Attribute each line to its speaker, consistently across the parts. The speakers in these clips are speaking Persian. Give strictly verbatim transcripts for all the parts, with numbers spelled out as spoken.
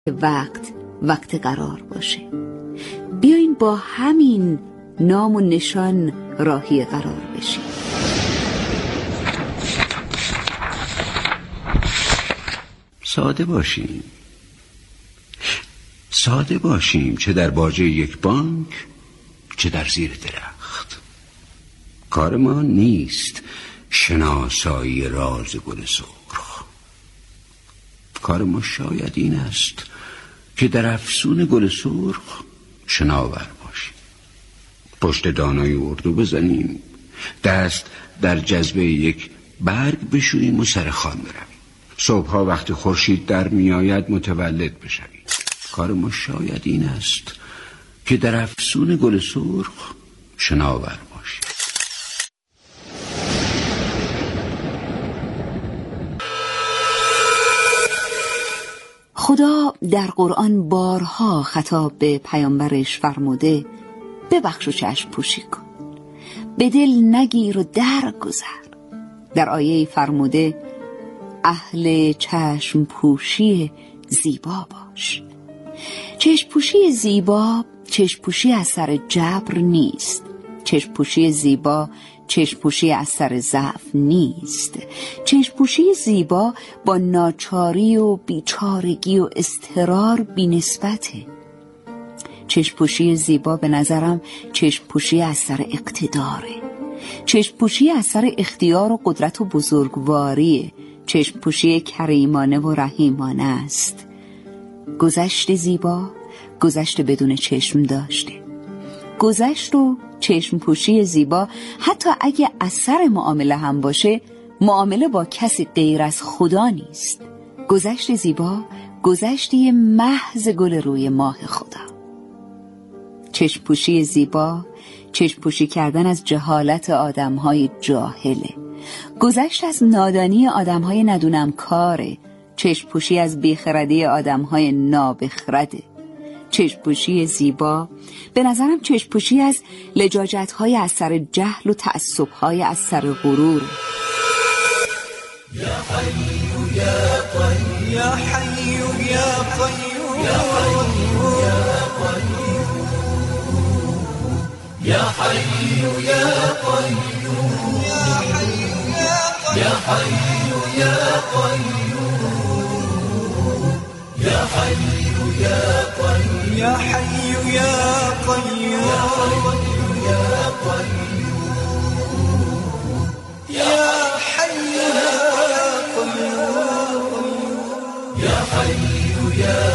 Speaker 1: وقت وقت قرار باشه. بیاین با همین نام و نشان راهی قرار بشیم.
Speaker 2: ساده باشیم ساده باشیم چه در باجه یک بانک چه در زیر درخت. کار ما نیست شناسایی راز گل سرخ. کار ما شاید این است که در افسون گل سرخ شناور باشیم. پشت دانای اردو بزنیم، دست در جذبه یک برگ بشوییم و سر خوان برویم. صبحها وقتی خورشید در میآید متولد بشویم. کار ما شاید این است که در افسون گل سرخ شناور باشیم.
Speaker 1: خدا در قرآن بارها خطاب به پیامبرش فرموده ببخش و چشم پوشی کن، به دل نگیر و در گذر. در آیه فرموده اهل چشم پوشی زیبا باش. چشم پوشی زیبا چشم پوشی از سر جبر نیست. چشم پوشی زیبا چشم پوشی از سر ضعف نیست. چشم پوشی زیبا با ناچاری و بیچارگی و اضطرار بی نسبته. چشم پوشی زیبا به نظرم چشم پوشی از سر اقتداره. چشم پوشی از سر اختیار و قدرت و بزرگواریه. چشم پوشی کریمانه و رحیمانه است. گذشت زیبا گذشت بدون چشم داشته. گذشت و چشم پوشی زیبا حتی اگه اثر معامله هم باشه، معامله با کسی غیر از خدا نیست. گذشت زیبا گذشتی محض گل روی ماه خدا. چشم پوشی زیبا چشم پوشی کردن از جهالت آدمهای جاهله. گذشت از نادانی آدمهای ندونم کاره. چشم پوشی از بیخردی آدمهای نابخرده. چشم پوشی زیبا به نظرم چشم پوشی از لجاجت‌های از سر جهل و تعصب‌های از سر غرور.
Speaker 3: یا حی یا قیوم یا حی یا قیوم یا حی یا قیوم یا حی یا قیوم یا قیوم یا حی یا قیوم یا حی یا قیوم یا قیوم یا حی یا قیوم یا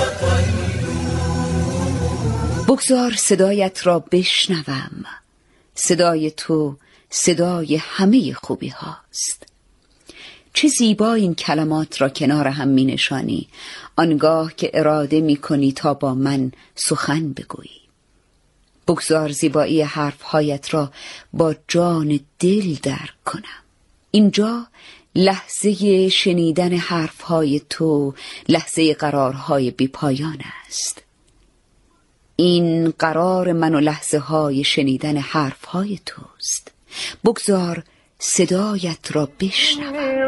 Speaker 3: قیوم.
Speaker 1: بگذار صدایت را بشنوم. صدای تو صدای همه خوبی هاست. چه زیبا این کلمات را کنار هم می نشانی آنگاه که اراده می کنی تا با من سخن بگویی. بگذار زیبایی حرفهایت را با جان دل درک کنم. اینجا لحظه شنیدن حرفهای تو، لحظه قرارهای بی پایان است. این قرار من و لحظه های شنیدن حرفهای توست. بگذار صدایت را بشنوم.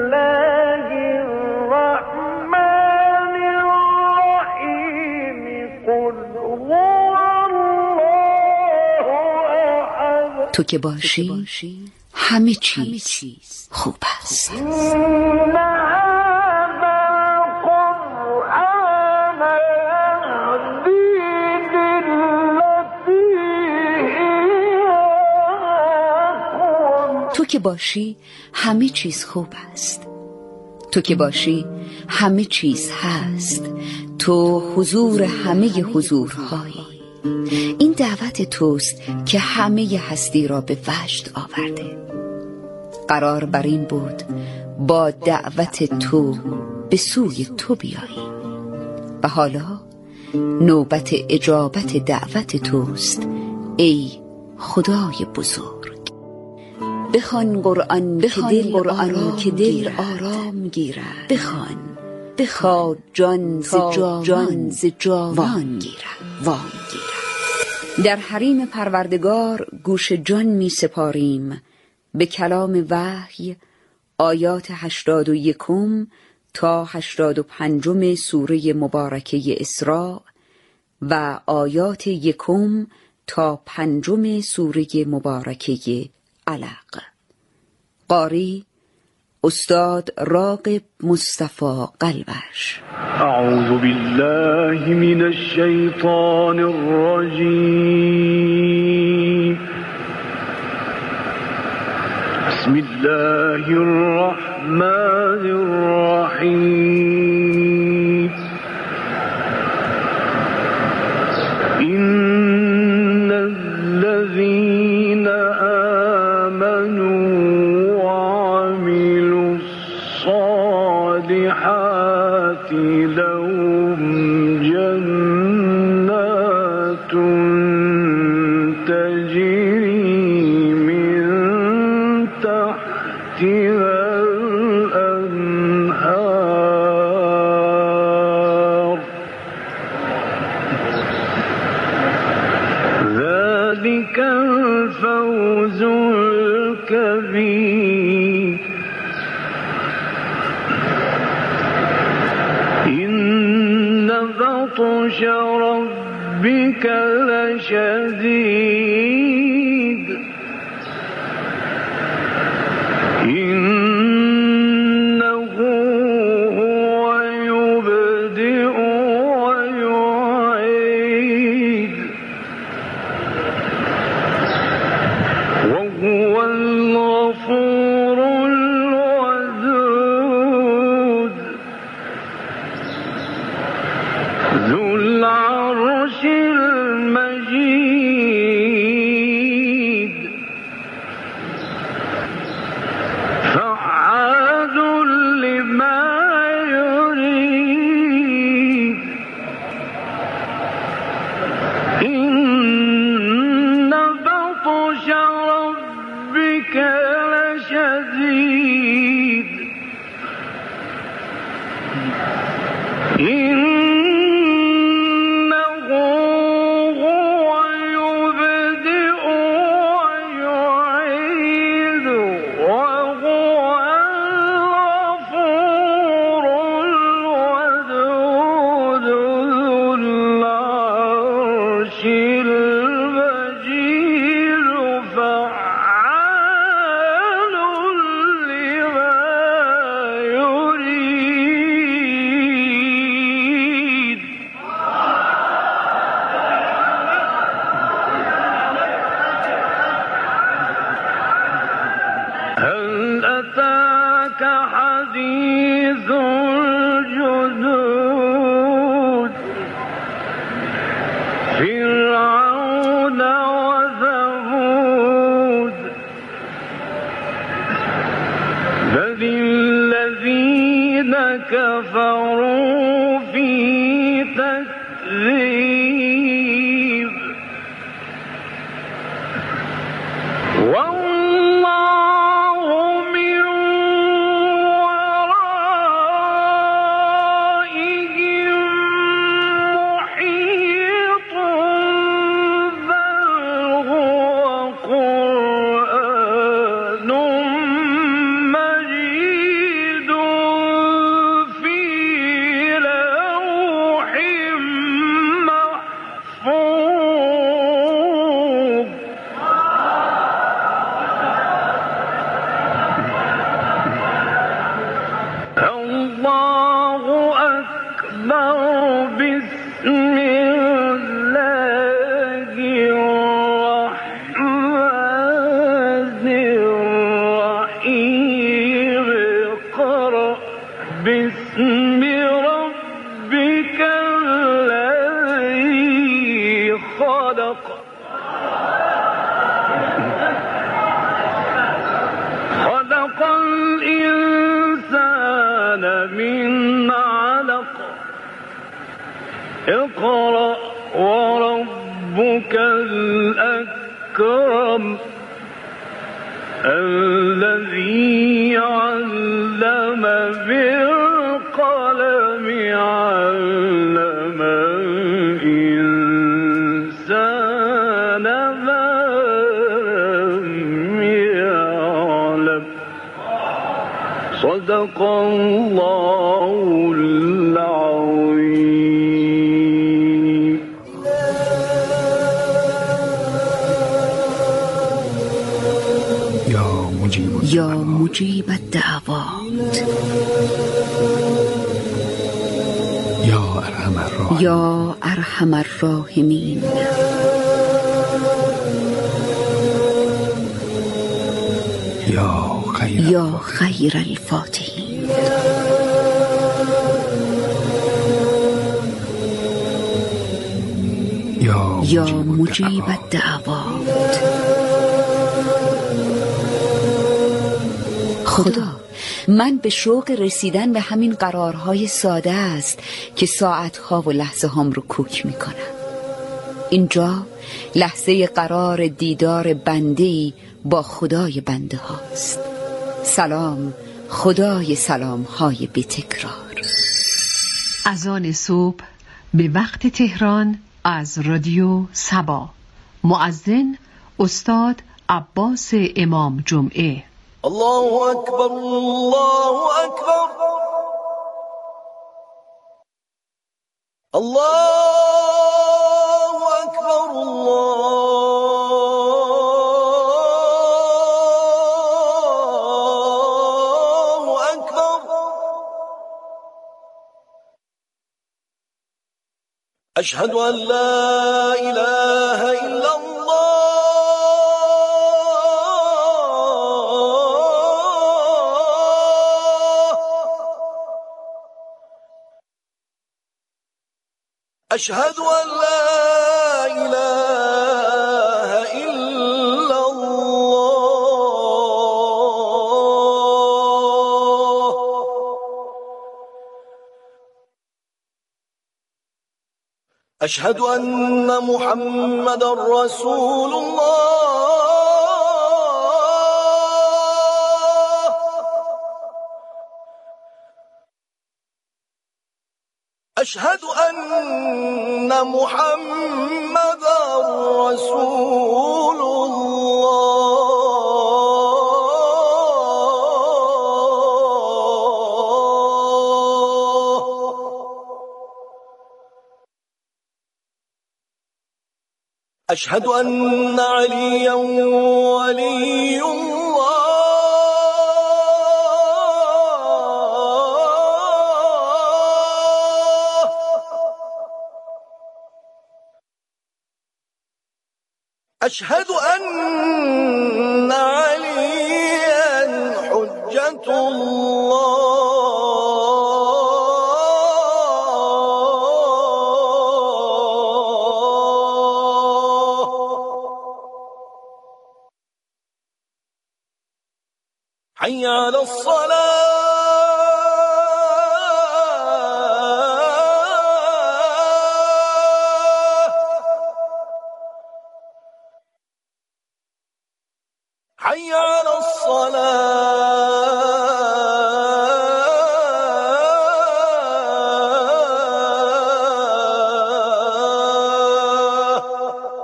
Speaker 1: تو که باشی همه چیز خوب است. تو که باشی همه چیز خوب است. تو که باشی همه چیز هست. تو حضور همه حضورهایی. این دعوت توست که همه هستی را به وجد آورده. قرار بر این بود با دعوت تو به سوی تو بیایی و حالا نوبت اجابت دعوت توست ای خدای بزرگ. بخوان قرآن بخوان که دل قرآن که دل آرام گیرد. بخوان بخواد جان ز جان ز جاوان گیرد وام گیرد. در حریم پروردگار گوش جان می سپاریم به کلام وحی آیات هشتاد و یکم تا هشتاد و پنجم سوره مبارکه اسراء و آیات یکم تا پنجم سوره مبارکه علق. قاری استاد راغب مصطفی قلبش.
Speaker 4: اعوذ بالله من الشیطان الرجیم. بسم الله الرحمن الرحیم. إن الذين آمنوا وعملوا الصالحات لهم جنات تجري من تحتها الأنهار ذلك الفوز الكبير. إن بطش ربك لشديد إنه هو يبدئ ويعيد وهو الغفور الودود ذو العرش المجيد فعال لما يريد. إن بطش ربك لشديد إنه هو يبدئ ويعيد وهو الغفور الودود ذو العرش المجيد فعال لما يريد. هل أتاك حديث الجنود فرعون وثمود بل الذين كفروا في تكذيب والله من ورائهم محيط بل هو قرآن مجيد في لوح محفوظ. الله أكبر. بسم الله الرحمن الرحيم. اقرأ باسم ربك الذي خلق خلق الإنسان من علق اقرأ وربك الأكرم الذي علم بالقلم علم الإنسان ما لم يعلم. صدق الله
Speaker 1: مجيب الدعوات
Speaker 5: یا ارحم الراحمین
Speaker 1: یا ارحم الراحمین
Speaker 5: یا خیر
Speaker 1: یا خیر الفاتحین یا مجیب الدعوات. خدا، من به شوق رسیدن به همین قرارهای ساده است که ساعتها و لحظه هام رو کوک می کنم. اینجا لحظه قرار دیدار بنده‌ای با خدای بنده هاست. سلام خدای سلام های بی تکرار.
Speaker 6: از آن صبح به وقت تهران از رادیو سبا. مؤذن استاد عباس امام جمعه.
Speaker 3: الله اکبر الله اکبر الله اکبر الله اکبر اشهد ان لا اله الا الله أشهد أن لا إله إلا الله أشهد أن محمد رسول الله أشهد أن محمد رسول الله أشهد أن عليا ولي الله أشهد أن عليا حجة الله حي على الصلاة حي على الصلاة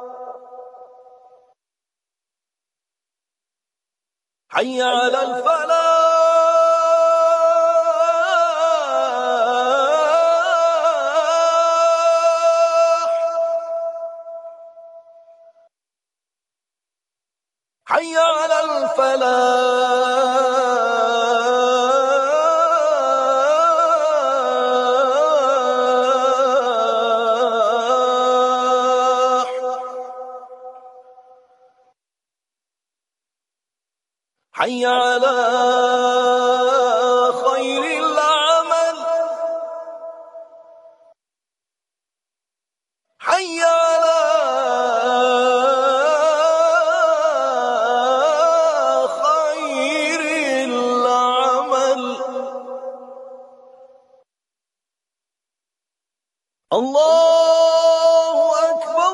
Speaker 3: حي على الفلاح حي على الفلاح حي على خير العمل حي على خير العمل الله أكبر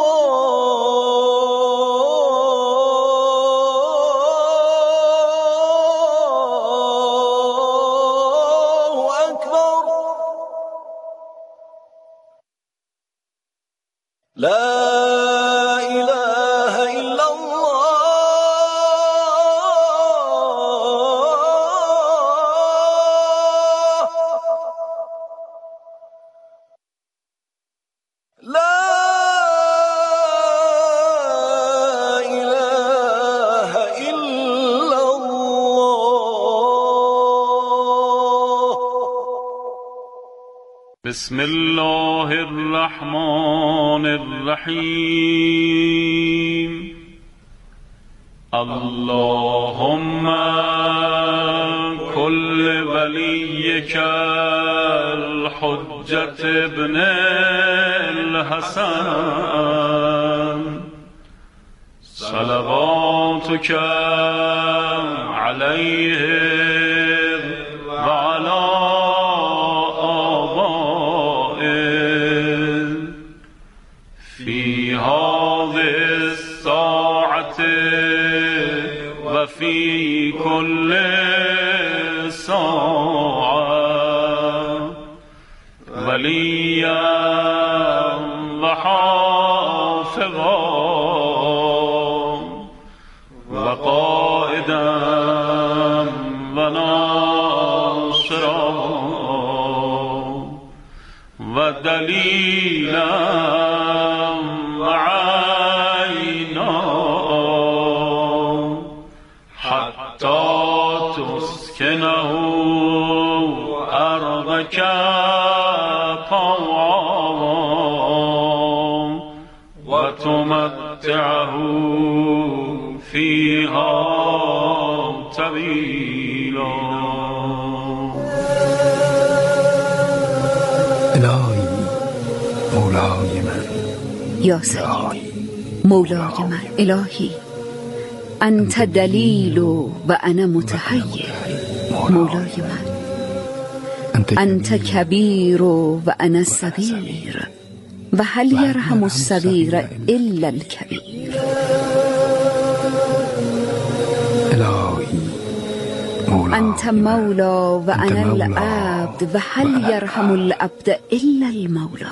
Speaker 3: الله أكبر لا إله إلا الله لا إله إلا الله
Speaker 4: بسم الله الرحمن الرحیم. اللهم كل وليك الحجة ابن الحسن صلواتك عليه وعلى آبائه في هذه الساعة وفي كل ساعة وليا وحافظا وقائدا وناصرا ودليلا وعينا حتى تسكنه أرضك طوعا وتمتعه فيها طويلا.
Speaker 5: الهی مولای من،
Speaker 1: یا سیدی مولای من، الهی انت دلیل و انا متحیر. مولای من انت کبیر و انا صغیر و هل یرحم الصغیر الا الکبیر.
Speaker 5: الهی
Speaker 1: انت مولا و انا العبد و هل یرحم العبد الا المولا.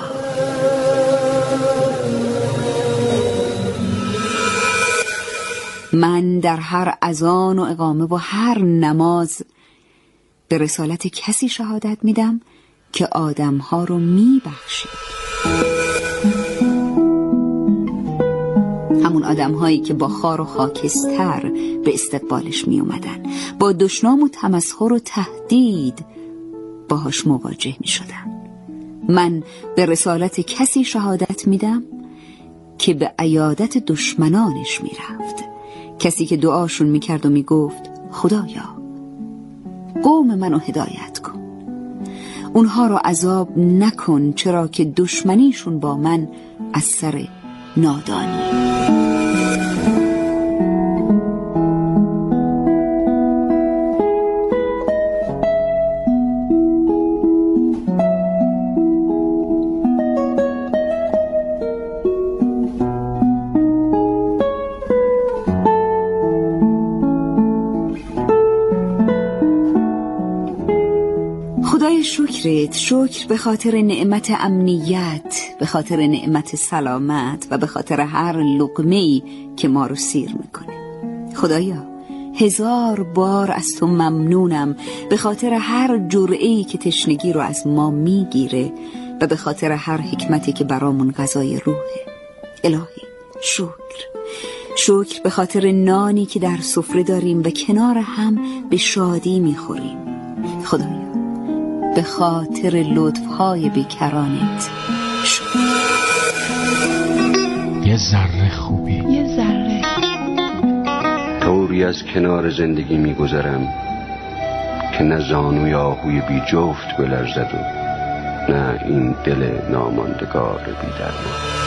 Speaker 1: من در هر اذان و اقامه و هر نماز به رسالت کسی شهادت میدم که آدمها رو میبخشید، همون آدمهایی که با خار و خاکستر به استقبالش می اومدن، با دشنام و تمسخر و تهدید باهاش مواجه می شدن. من به رسالت کسی شهادت میدم که به عیادت دشمنانش می رفت، کسی که دعاشون می کرد و می گفت خدایا قوم منو هدایت کن، اونها رو عذاب نکن، چرا که دشمنیشون با من از سر نادانی. خدای شکرت، شکر به خاطر نعمت امنیت، به خاطر نعمت سلامت و به خاطر هر لقمه‌ای که ما رو سیر میکنه. خدایا هزار بار از تو ممنونم به خاطر هر جرعه‌ای که تشنگی رو از ما میگیره و به خاطر هر حکمتی که برامون غذای روحه. الهی شکر، شکر به خاطر نانی که در سفره داریم و کنار هم به شادی میخوریم. خدایا به خاطر لطفهای بیکرانت شکر.
Speaker 5: یه ذره خوبی،
Speaker 6: یه ذره
Speaker 2: طوری از کنار زندگی میگذرم که نه زانوی آهوی بی جفت بلرزد و نه این دل ناماندگار بی درمان.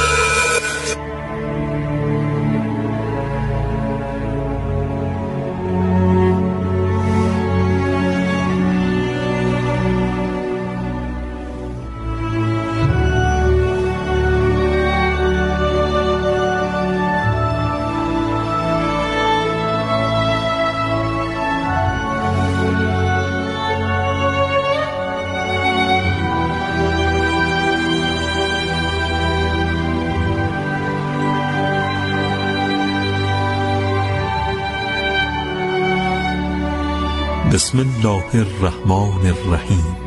Speaker 7: بسم الله الرحمن الرحیم.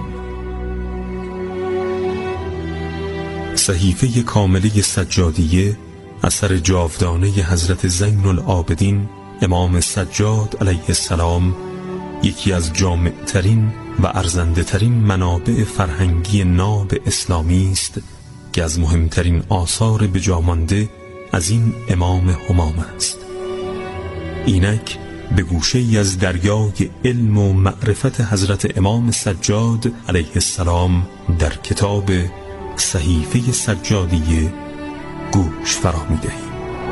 Speaker 7: صحیفه کامله سجادیه اثر جاودانه حضرت زین العابدین امام سجاد علیه السلام یکی از جامعترین و ارزنده ترین منابع فرهنگی ناب اسلامی است که از مهمترین آثار بجامانده از این امام همام است. اینک به گوشه ای از دریای علم و معرفت حضرت امام سجاد علیه السلام در کتاب صحیفه سجادیه گوش فرا می‌دهیم.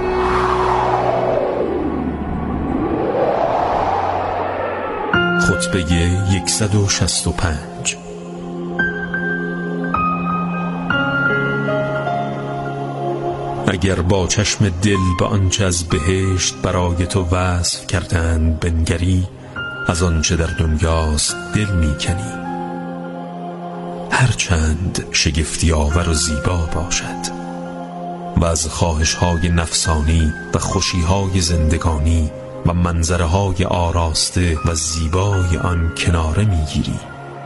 Speaker 7: خطبه صد و شصت و پنج. اگر با چشم دل به آنچه از بهشت برای تو وصف کردند بنگری، از آنچه در دنیاست دل میکنی، هرچند شگفتی آور و زیبا باشد و از خواهش‌های نفسانی و خوشی‌های زندگانی و منظره‌های آراسته و زیبای آن کناره میگیری.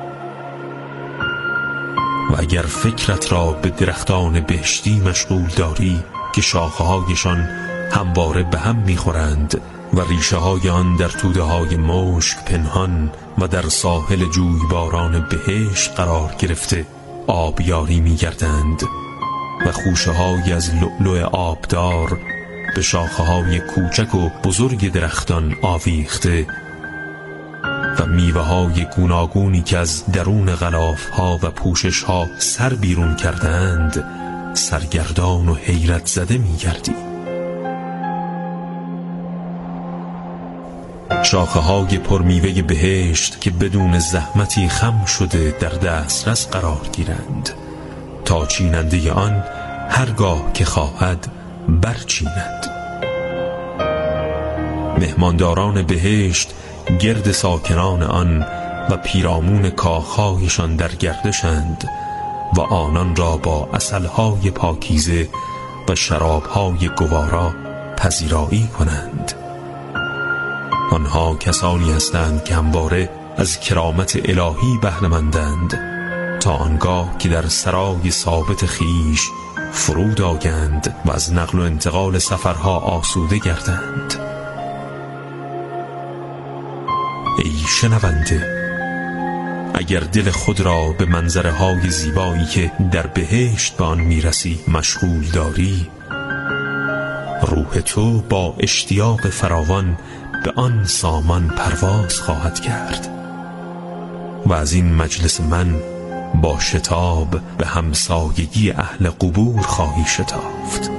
Speaker 7: و اگر فکرت را به درختان بهشتی مشغول داری که شاخه‌هایشان همواره به هم می‌خورند و ریشه‌های آن در توده‌های مشک پنهان و در ساحل جویباران بهشت قرار گرفته آبیاری می‌گردند و خوشه‌هایی از لؤلؤ آبدار به شاخه‌های کوچک و بزرگ درختان آویخته و میوه‌های گوناگونی که از درون غلاف‌ها و پوشش‌ها سر بیرون کردند، سرگردان و حیرت زده می‌گردی. شاخه‌های پرمیوه بهشت که بدون زحمتی خم شده در دسترس قرار گیرند تا چیننده آن هرگاه که خواهد برچیند. مهمانداران بهشت گرد ساکنان آن و پیرامون کاخهایشان در گردشند و آنان را با عسلهای پاکیزه و شرابهای گوارا پذیرایی کنند. آنها کسانی هستند که همواره از کرامت الهی بهره‌مندند تا آنگاه که در سرای ثابت خیش فرود آیند و از نقل و انتقال سفرها آسوده گردند. ای شنونده، اگر دل خود را به منظره های زیبایی که در بهشت به آن میرسی مشغول داری، روح تو با اشتیاق فراوان به آن سامان پرواز خواهد کرد و از این مجلس من با شتاب به همسایگی اهل قبور خواهی شتافت.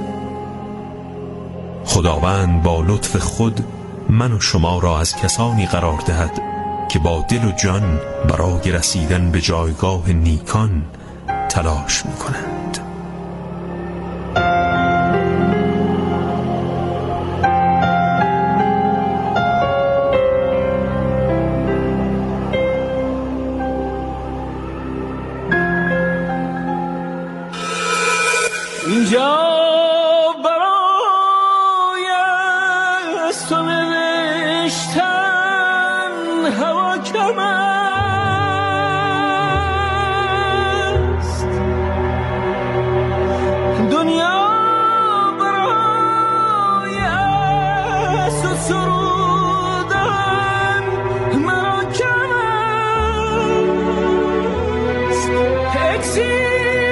Speaker 7: خداوند با لطف خود من و شما را از کسانی قرار دهد که با دل و جان برای رسیدن به جایگاه نیکان تلاش می‌کنند.
Speaker 3: اینجا برای از تو نوشتن هوا کم است، دنیا برای از تو سرودن مرا کم است. اکسیر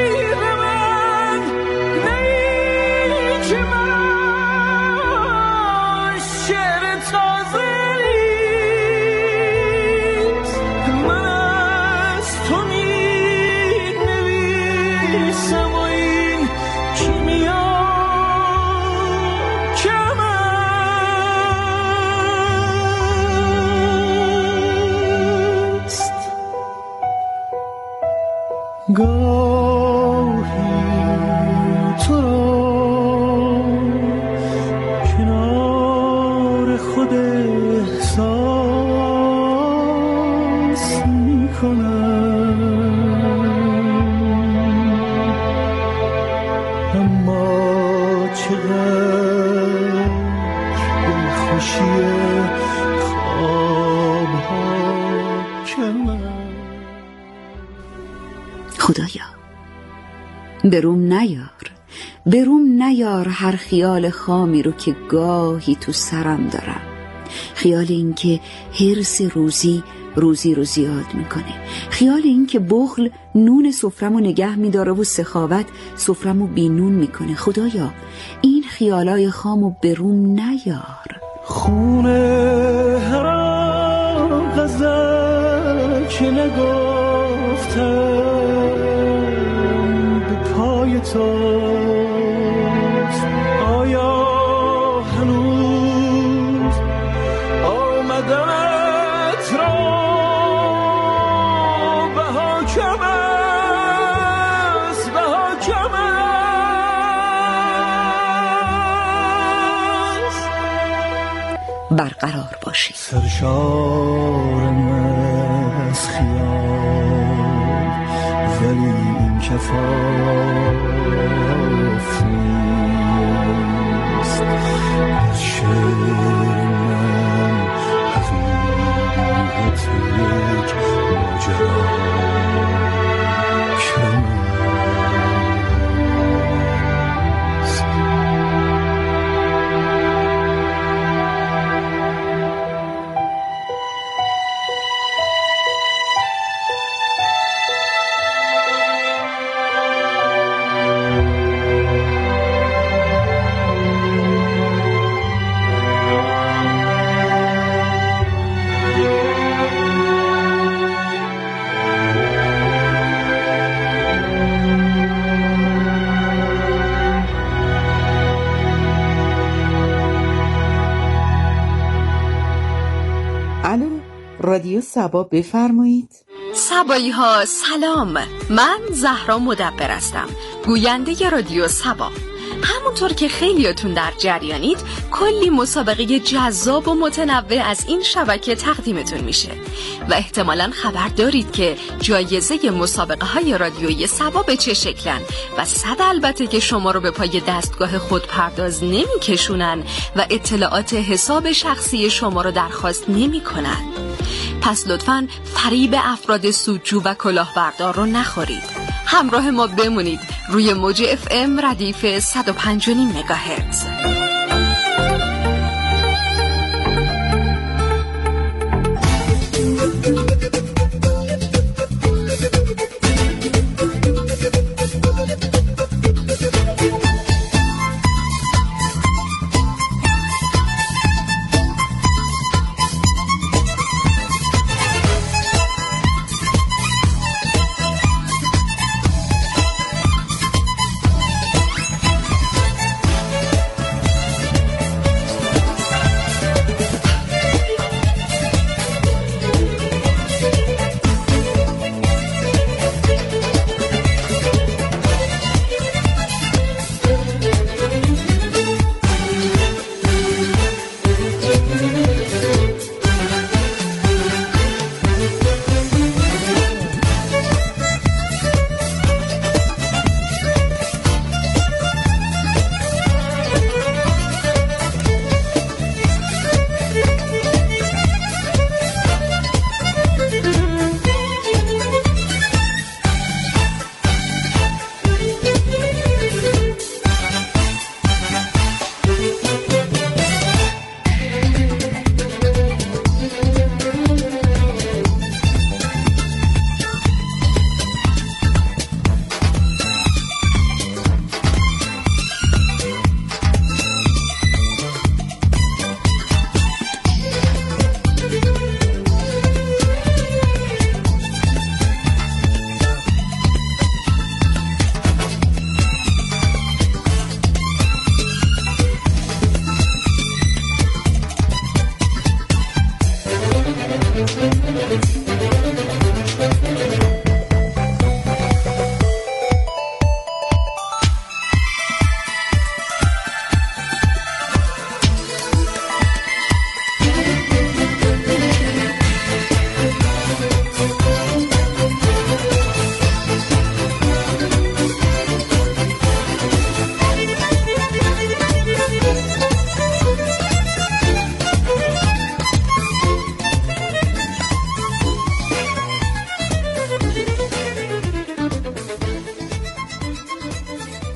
Speaker 3: گاهی تو را کنار خود احساس می کنم، اما چقدر دلخوشی خوابها کمه.
Speaker 1: خدایا بروم نیار، بروم نیار هر خیال خامی رو که گاهی تو سرم دارم. خیال این که حرص روزی روزی رو زیاد میکنه، خیال این که بخل نون سفرمو نگه میداره و سخاوت سفرمو بینون میکنه. خدایا این خیالای خامو به روم نیار.
Speaker 3: خونه هر غزل که نگفتم به پای توست، آیا هنوز آمدنت را به حاکم است، به حاکم است
Speaker 1: برقرار باشی.
Speaker 3: سرشارم از خیال ولی این کفاف نیست. در شعر من حقیقت یک ماجرا کم است.
Speaker 8: الو، رادیو صبا، بفرمایید.
Speaker 6: صبایی ها سلام، من زهرا مدبر هستم، گوینده رادیو صبا. همونطور که خیلیاتون در جریانید، کلی مسابقه جذاب و متنوع از این شبکه تقدیمتون میشه و احتمالاً خبر دارید که جایزه مسابقه های رادیویی صبا به چه شکلن و صد البته که شما رو به پای دستگاه خود پرداز نمی کشونن و اطلاعات حساب شخصی شما رو درخواست نمی کنن. پس لطفاً فریب افراد سودجو و کلاهبردار رو نخورید. همراه ما بمونید روی موج اف ام ردیف صد و پنج و نیم مگاهرتز.